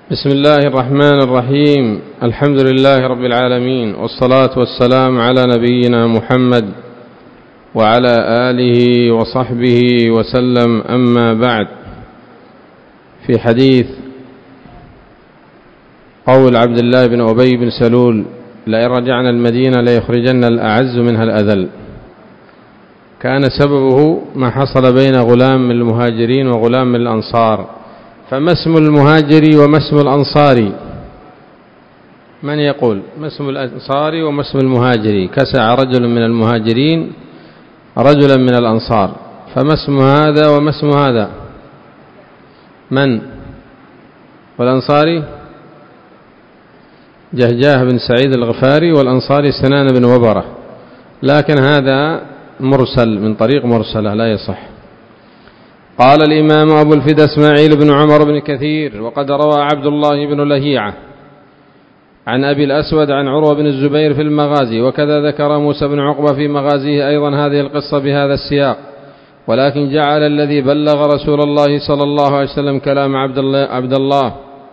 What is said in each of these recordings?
بسم الله الرحمن الرحيم. الحمد لله رب العالمين، والصلاة والسلام على نبينا محمد وعلى آله وصحبه وسلم. أما بعد، في حديث قول عبد الله بن أبي بن سلول: لئن رجعنا المدينة ليخرجن الأعز منها الأذل، كان سببه ما حصل بين غلام من المهاجرين وغلام من الأنصار. فما اسم المهاجري وما اسم الأنصاري؟ من يقول ما اسم الأنصاري وما اسم المهاجري؟ كسع رجل من المهاجرين رجلا من الأنصار، فما اسم هذا وما اسم هذا؟ من؟ والأنصاري جهجاه بن سعيد الغفاري، والأنصاري سنان بن وبرة، لكن هذا مرسل من طريق مرسلة لا يصح. قال الإمام أبو الفدا إسماعيل بن عمر بن كثير: وقد روى عبد الله بن لهيعة عن أبي الأسود عن عروة بن الزبير في المغازي، وكذا ذكر موسى بن عقبة في مغازيه أيضا هذه القصة بهذا السياق، ولكن جعل الذي بلغ رسول الله صلى الله عليه وسلم كلام عبد الله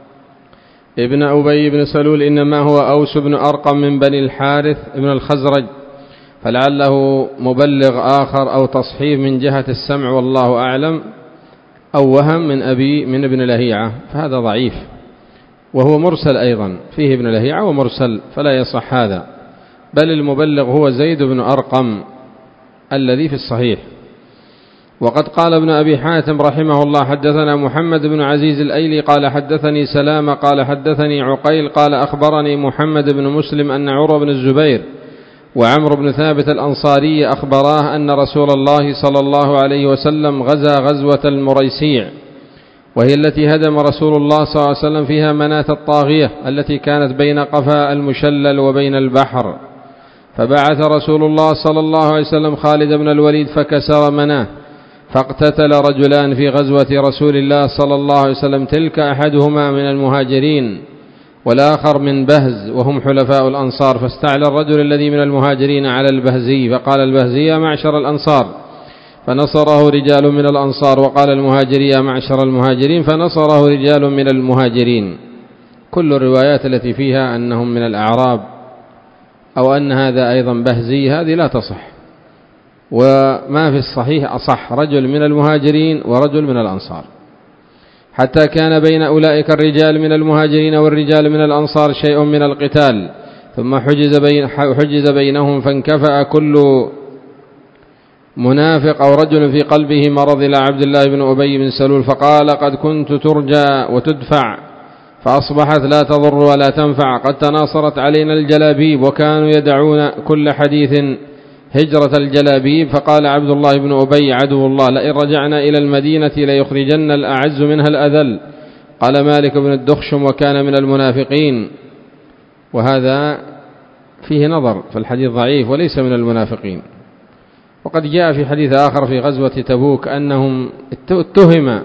ابن أبي بن سلول إنما هو أوس بن أرقم من بني الحارث بن الخزرج، فلعله مبلغ آخر أو تصحيف من جهة السمع والله أعلم، أو وهم من ابن لهيعة، فهذا ضعيف، وهو مرسل أيضا، فيه ابن لهيعة ومرسل، فلا يصح هذا، بل المبلغ هو زيد بن أرقم الذي في الصحيح. وقد قال ابن أبي حاتم رحمه الله: حدثنا محمد بن عزيز الأيلي قال حدثني سلامة قال حدثني عقيل قال أخبرني محمد بن مسلم أن عروة بن الزبير وعمر بن ثابت الأنصاري أخبراه أن رسول الله صلى الله عليه وسلم غزا غزوة المريسيع، وهي التي هدم رسول الله صلى الله عليه وسلم فيها مناة الطاغية التي كانت بين قفاء المشلل وبين البحر، فبعث رسول الله صلى الله عليه وسلم خالد بن الوليد فكسر مناه، فاقتتل رجلان في غزوة رسول الله صلى الله عليه وسلم، تلك أحدهما من المهاجرين والآخر من بهز، وهم حلفاء الأنصار، فاستعلى الرجل الذي من المهاجرين على البهزي، فقال البهزي: يا معشر الأنصار، فنصره رجال من الأنصار، وقال المهاجري: يا معشر المهاجرين، فنصره رجال من المهاجرين. كل الروايات التي فيها أنهم من الأعراب أو أن هذا أيضا بهزي هذه لا تصح، وما في الصحيح أصح رجل من المهاجرين ورجل من الأنصار، حتى كان بين أولئك الرجال من المهاجرين والرجال من الأنصار شيء من القتال، ثم حجز بينهم، فانكفأ كل منافق أو رجل في قلبه مرض إلى عبد الله بن أبي بن سلول، فقال: قد كنت ترجى وتدفع، فأصبحت لا تضر ولا تنفع، قد تناصرت علينا الجلابيب، وكانوا يدعون كل حديث هجرة الجلابيب. فقال عبد الله بن أبي عدو الله: لئن رجعنا إلى المدينة ليخرجن الأعز منها الأذل. قال مالك بن الدخشم: وكان من المنافقين، وهذا فيه نظر، فالحديث ضعيف وليس من المنافقين. وقد جاء في حديث آخر في غزوة تبوك أنهم اتهم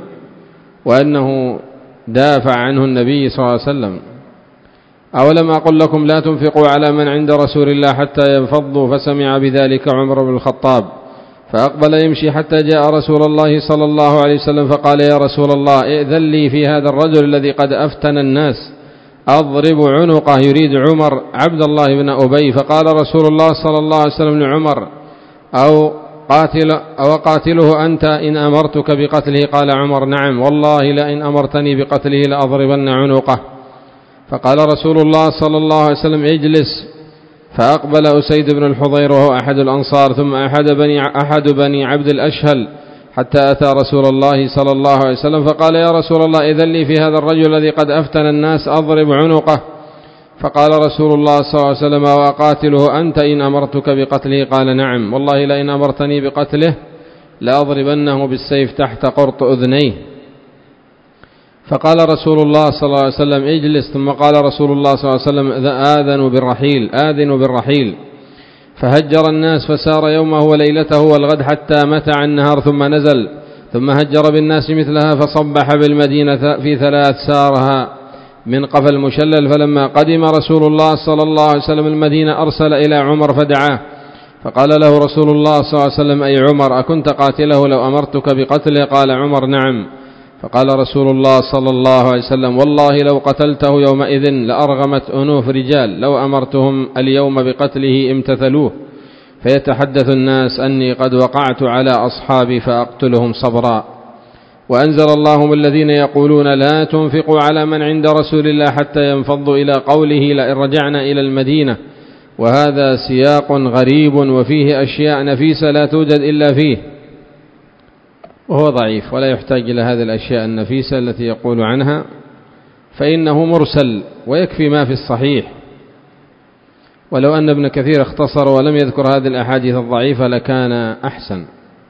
وأنه دافع عنه النبي صلى الله عليه وسلم: أولم أقل لكم لا تنفقوا على من عند رسول الله حتى ينفضوا؟ فسمع بذلك عمر بن الخطاب، فأقبل يمشي حتى جاء رسول الله صلى الله عليه وسلم، فقال: يا رسول الله، ائذن لي في هذا الرجل الذي قد أفتن الناس، أضرب عنقه. يريد عمر عبد الله بن أبي، فقال رسول الله صلى الله عليه وسلم لعمر: أو قاتله أنت إن أمرتك بقتله؟ قال عمر: نعم والله لئن أمرتني بقتله لأضربن عنقه. فقال رسول الله صلى الله عليه وسلم: اجلس. فأقبل أسيد بن الحضير وهو أحد الأنصار، ثم أحد بني عبد الأشهل، حتى أتى رسول الله صلى الله عليه وسلم، فقال: يا رسول الله، إذن لي في هذا الرجل الذي قد أفتن الناس، أضرب عنقه. فقال رسول الله صلى الله عليه وسلم: وأقاتله أنت إن أمرتك بقتله؟ قال: نعم والله لئن أمرتني بقتله لأضربنه بالسيف تحت قرط أذنيه. فقال رسول الله صلى الله عليه وسلم: اجلس. ثم قال رسول الله صلى الله عليه وسلم: آذنوا بالرحيل. فهجر الناس، فسار يومه وليلته والغد حتى متع النهار، ثم نزل، ثم هجر بالناس مثلها، فصبح بالمدينة في 3 سارها من قفا المشلل. فلما قدم رسول الله صلى الله عليه وسلم المدينة أرسل إلى عمر فدعاه، فقال له رسول الله صلى الله عليه وسلم: أي عمر، أكنت قاتله لو أمرتك بقتله؟ قال عمر: نعم. فقال رسول الله صلى الله عليه وسلم: والله لو قتلته يومئذ لأرغمت أنوف رجال، لو أمرتهم اليوم بقتله امتثلوه، فيتحدث الناس أني قد وقعت على أصحابي فأقتلهم صبرا. وأنزل الله الذين يقولون لا تنفقوا على من عند رسول الله حتى ينفضوا إلى قوله لئن رجعنا إلى المدينة، وهذا سياق غريب وفيه أشياء نفيسة لا توجد إلا فيه، وهو ضعيف ولا يحتاج إلى هذه الأشياء النفيسة التي يقول عنها، فإنه مرسل ويكفي ما في الصحيح. ولو أن ابن كثير اختصر ولم يذكر هذه الأحاديث الضعيفة لكان أحسن.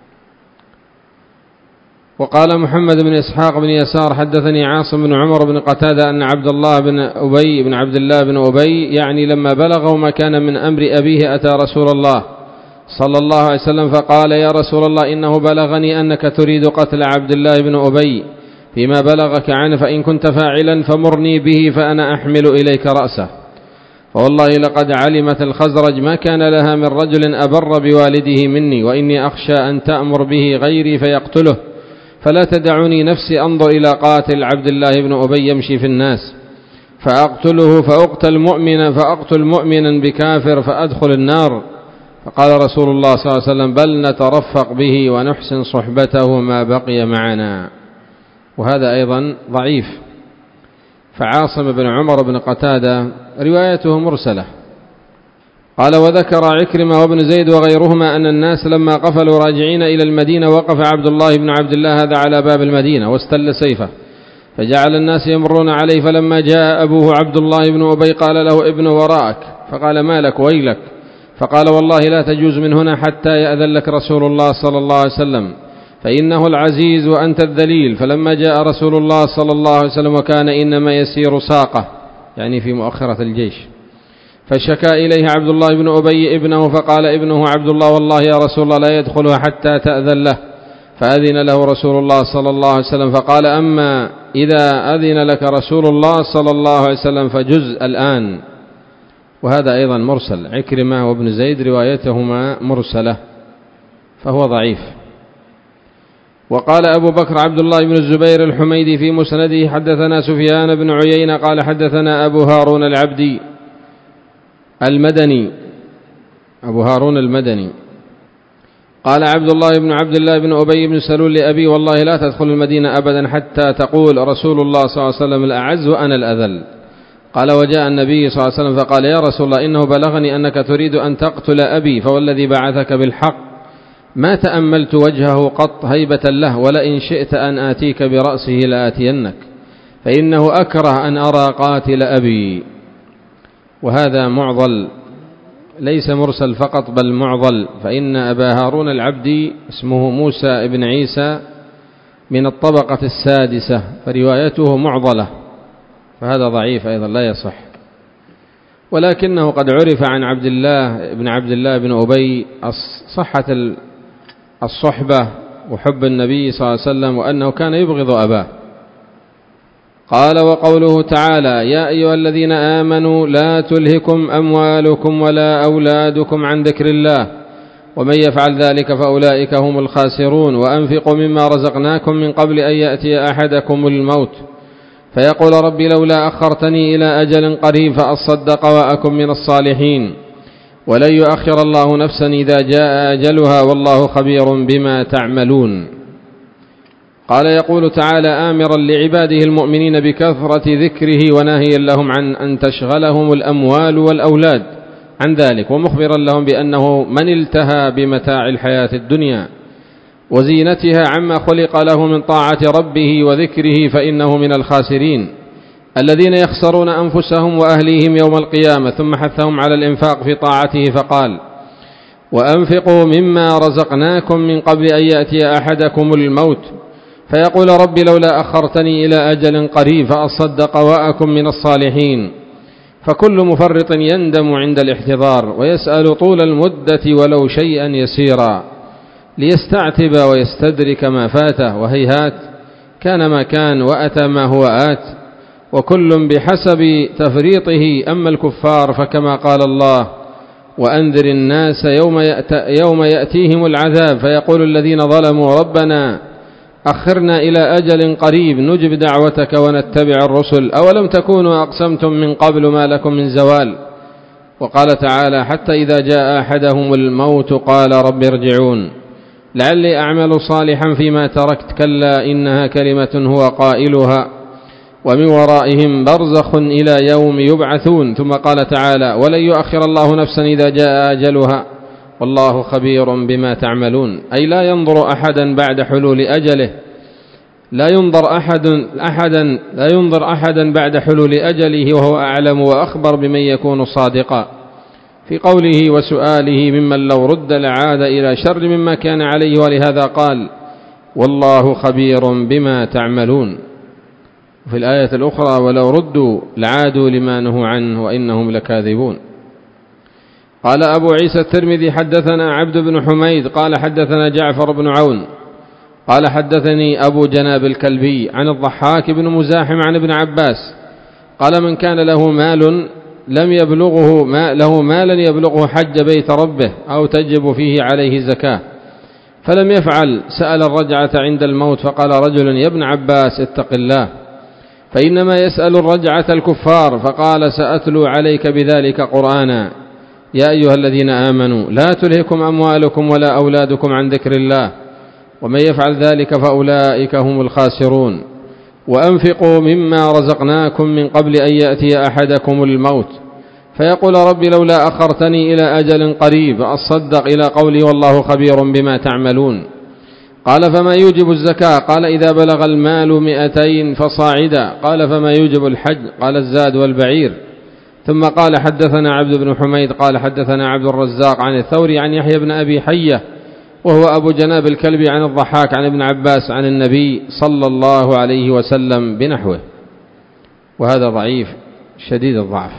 وقال محمد بن إسحاق بن يسار: حدثني عاصم بن عمر بن قتادة أن عبد الله بن عبد الله بن أبي يعني لما بلغه ما كان من أمر أبيه أتى رسول الله صلى الله عليه وسلم فقال: يا رسول الله، إنه بلغني أنك تريد قتل عبد الله بن أبي فيما بلغك عنه، فإن كنت فاعلا فمرني به فأنا أحمل إليك رأسه، فوالله لقد علمت الخزرج ما كان لها من رجل أبر بوالده مني، وإني أخشى أن تأمر به غيري فيقتله، فلا تدعني نفسي أنظر إلى قاتل عبد الله بن أبي يمشي في الناس فأقتله فأقتل مؤمنا بكافر فأدخل النار. فقال رسول الله صلى الله عليه وسلم: بل نترفق به ونحسن صحبته ما بقي معنا. وهذا أيضا ضعيف. فعاصم بن عمر بن قتادة روايته مرسلة. قال: وذكر عكرمة وابن زيد وغيرهما أن الناس لما قفلوا راجعين إلى المدينة وقف عبد الله بن عبد الله هذا على باب المدينة واستل سيفه، فجعل الناس يمرون عليه، فلما جاء أبوه عبد الله بن أبي قال له: ابن وراءك. فقال: ما لك ويلك؟ فقال: والله لا تجوز من هنا حتى يأذن لك رسول الله صلى الله عليه وسلم، فإنه العزيز وأنت الذليل. فلما جاء رسول الله صلى الله عليه وسلم وكان إنما يسير ساقه يعني في مؤخرة الجيش، فشكى إليه عبد الله بن أبي ابنه، فقال ابنه عبد الله: والله يا رسول الله لا يدخلها حتى تأذن له. فأذن له رسول الله صلى الله عليه وسلم، فقال: أما إذا أذن لك رسول الله صلى الله عليه وسلم فجز الآن. وهذا أيضا مرسل. عكرمة وابن زيد روايتهما مرسلة فهو ضعيف. وقال أبو بكر عبد الله بن الزبير الحميدي في مسنده: حدثنا سفيان بن عيينة قال حدثنا أبو هارون العبدي المدني، أبو هارون المدني قال: عبد الله بن أبي بن سلول لأبي: والله لا تدخل المدينة أبدا حتى تقول رسول الله صلى الله عليه وسلم الأعز وأنا الأذل. قال: وجاء النبي صلى الله عليه وسلم فقال: يا رسول الله، إنه بلغني أنك تريد أن تقتل أبي، فوالذي بعثك بالحق ما تأملت وجهه قط هيبة له، ولئن شئت أن آتيك برأسه لآتينك، فإنه أكره أن أرى قاتل أبي. وهذا معضل، ليس مرسل فقط بل معضل، فإن أبا هارون العبدي اسمه موسى بن عيسى من الطبقة السادسة، فروايته معضلة، فهذا ضعيف أيضا لا يصح. ولكنه قد عرف عن عبد الله بن أبي صحة الصحبة وحب النبي صلى الله عليه وسلم، وأنه كان يبغض أباه. قال: وقوله تعالى: يا أيها الذين آمنوا لا تلهكم أموالكم ولا أولادكم عن ذكر الله ومن يفعل ذلك فأولئك هم الخاسرون، وأنفقوا مما رزقناكم من قبل أن يأتي أحدكم الموت فيقول ربي لولا أخرتني إلى أجل قريب فأصدق وأكن من الصالحين، ولن يؤخر الله نفسا إذا جاء أجلها والله خبير بما تعملون. قال: يقول تعالى آمرا لعباده المؤمنين بكثرة ذكره وناهيا لهم عن أن تشغلهم الأموال والأولاد عن ذلك، ومخبرا لهم بأنه من التهى بمتاع الحياة الدنيا وزينتها عما خلق له من طاعة ربه وذكره فإنه من الخاسرين الذين يخسرون أنفسهم وأهليهم يوم القيامة. ثم حثهم على الإنفاق في طاعته فقال: وأنفقوا مما رزقناكم من قبل أن يأتي أحدكم الموت فيقول ربي لولا أخرتني إلى أجل قريب فأصدق وأكن من الصالحين. فكل مفرط يندم عند الاحتضار ويسأل طول المدة ولو شيئا يسيرا ليستعتب ويستدرك ما فاته، وهيهات كان ما كان وأتى ما هو آت، وكل بحسب تفريطه. أما الكفار فكما قال الله: وأنذر الناس يوم يأتيهم العذاب فيقول الذين ظلموا ربنا أخرنا إلى أجل قريب نجب دعوتك ونتبع الرسل أولم تكونوا أقسمتم من قبل ما لكم من زوال. وقال تعالى حتى إذا جاء أحدهم الموت قال رب ارجعون لعلي أعمل صالحا فيما تركت كلا إنها كلمة هو قائلها ومن ورائهم برزخ إلى يوم يبعثون. ثم قال تعالى ولن يؤخر الله نفسا إذا جاء أجلها والله خبير بما تعملون. أي لا ينظر أحدا بعد حلول أجله، لا ينظر أحدا بعد حلول أجله وهو أعلم وأخبر بمن يكون صادقا في قوله وسؤاله ممن لو رد لعاد إلى شر مما كان عليه، ولهذا قال والله خبير بما تعملون. وفي الآية الأخرى ولو ردوا لعادوا لما نهوا عنه وإنهم لكاذبون. قال أبو عيسى الترمذي حدثنا عبد بن حميد قال حدثنا جعفر بن عون قال حدثني أبو جناب الكلبي عن الضحاك بن مزاحم عن ابن عباس قال من كان له مال مالا يبلغه حج بيت ربه أو تجب فيه عليه زكاة فلم يفعل سأل الرجعة عند الموت فقال رجل يا ابن عباس اتق الله فإنما يسأل الرجعة الكفار فقال سأتلو عليك بذلك قرآنا يا أيها الذين آمنوا لا تلهكم أموالكم ولا أولادكم عن ذكر الله ومن يفعل ذلك فأولئك هم الخاسرون وأنفقوا مما رزقناكم من قبل أن يأتي أحدكم الموت فيقول رب لولا أخرتني إلى أجل قريب أصدق إلى قولي والله خبير بما تعملون. قال فما يوجب الزكاة؟ قال إذا بلغ المال 200 فصاعدا. قال فما يوجب الحج؟ قال الزاد والبعير. ثم قال حدثنا عبد بن حميد قال حدثنا عبد الرزاق عن الثوري عن يحيى بن أبي حية وهو أبو جناب الكلبي عن الضحاك عن ابن عباس عن النبي صلى الله عليه وسلم بنحوه، وهذا ضعيف شديد الضعف.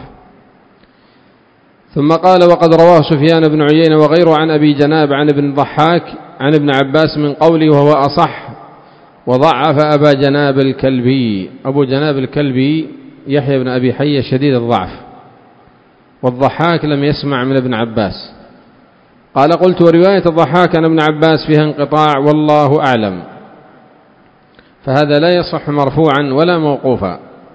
ثم قال وقد رواه سفيان بن عيينة وغيره عن أبي جناب عن ابن الضحاك عن ابن عباس من قوله وهو أصح وضعف أبا جناب الكلبي. أبو جناب الكلبي يحيى بن أبي حية شديد الضعف، والضحاك لم يسمع من ابن عباس. قال قلت ورواية الضحاك عن ابن عباس فيها انقطاع والله أعلم، فهذا لا يصح مرفوعا ولا موقوفا.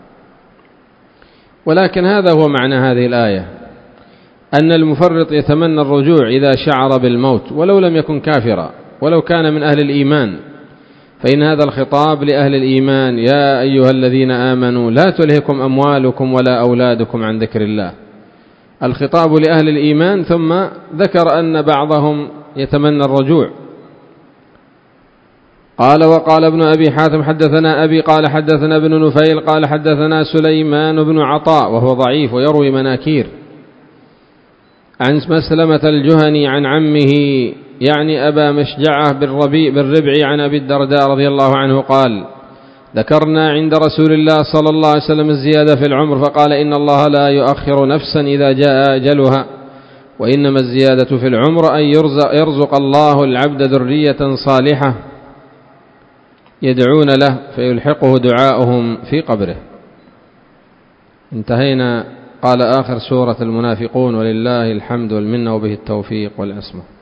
ولكن هذا هو معنى هذه الآية، أن المفرط يتمنى الرجوع إذا شعر بالموت ولو لم يكن كافرا ولو كان من أهل الإيمان، فإن هذا الخطاب لأهل الإيمان يا أيها الذين آمنوا لا تلهكم أموالكم ولا أولادكم عن ذكر الله. الخطاب لأهل الإيمان، ثم ذكر أن بعضهم يتمنى الرجوع. قال وقال ابن أبي حاتم حدثنا أبي قال حدثنا ابن نفيل قال حدثنا سليمان بن عطاء وهو ضعيف ويروي مناكير عن مسلمة الجهني عن عمه يعني أبا مشجعة بالربع عن أبي الدرداء رضي الله عنه قال ذكرنا عند رسول الله صلى الله عليه وسلم الزيادة في العمر فقال إن الله لا يؤخر نفسا إذا جاء أجلها وإنما الزيادة في العمر أن يرزق الله العبد ذرية صالحة يدعون له فيلحقه دعاؤهم في قبره. انتهينا. قال آخر سورة المنافقون ولله الحمد والمنة وبه التوفيق والعصمة.